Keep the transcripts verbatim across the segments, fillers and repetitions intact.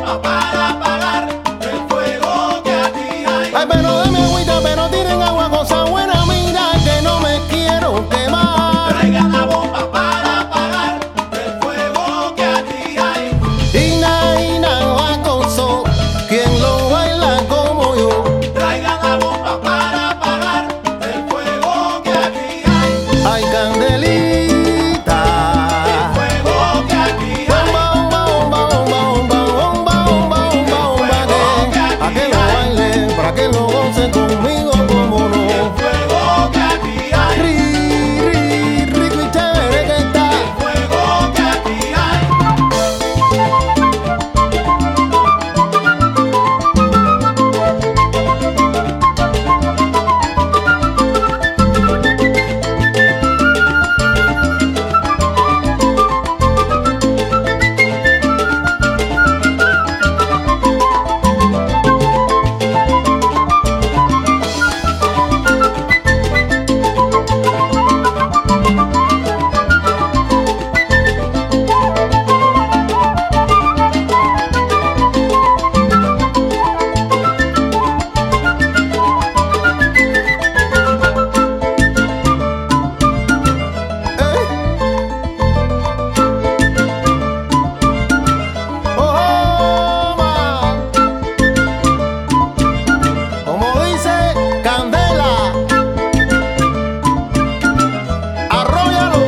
bomba para apagar el fuego que aquí hay. Ay, pero dame agüita, pero tiren agua, cosa buena, mira que no me quiero quemar. Traigan la bomba para apagar el fuego que aquí hay. Ina, ina, guacoso, quien lo baila como yo. Traigan la bomba para apagar el fuego que aquí hay. Ay, candelita. El fuego que aquí hay. Bomba, bomba, bomba, bomba, bomba, bomba, bomba, bomba, que a que lo baile, para que lo goce conmigo, como no. El fuego que aquí hay. Ri, ri, rico y chévere que está. El fuego que aquí hay. Como dice Candela, arróllalo.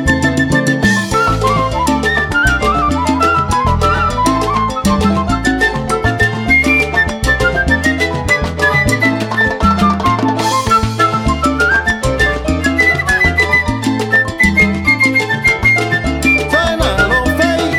Suena los fey.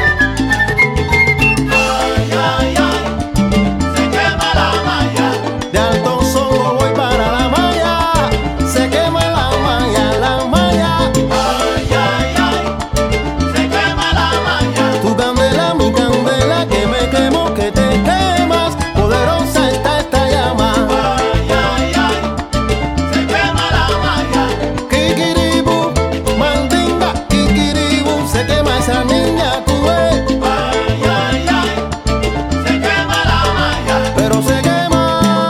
Ay, ay, ay, se quema la malla. De Alto Songo voy para la malla. Se quema la malla, la malla. Ay, ay, ay, se quema la malla. Tu candela, mi candela, que me quemo, que te quemas. Poderosa está esta llama. Ay, ay, ay, se quema la malla. Kikiribu, mandinga, kikiribu, se quema esa niña, tú ves. Ay, ay, ay, se quema la malla. Pero se quema.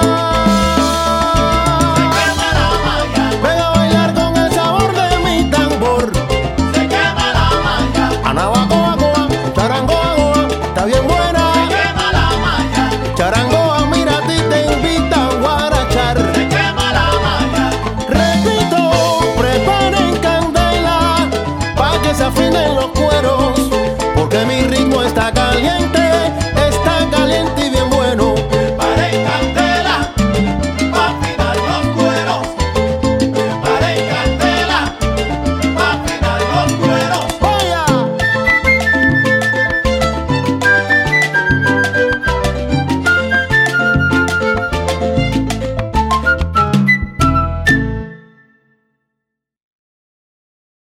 Se quema la malla. Ven a bailar con el sabor de mi tambor. Se quema la malla. Anabacoa, coa, charangoa, goa, está bien Se buena. quema la malla. Charangoa, mira a ti te invita a guarachar. Se quema la malla. Repito, preparen candela, pa' que se afinen los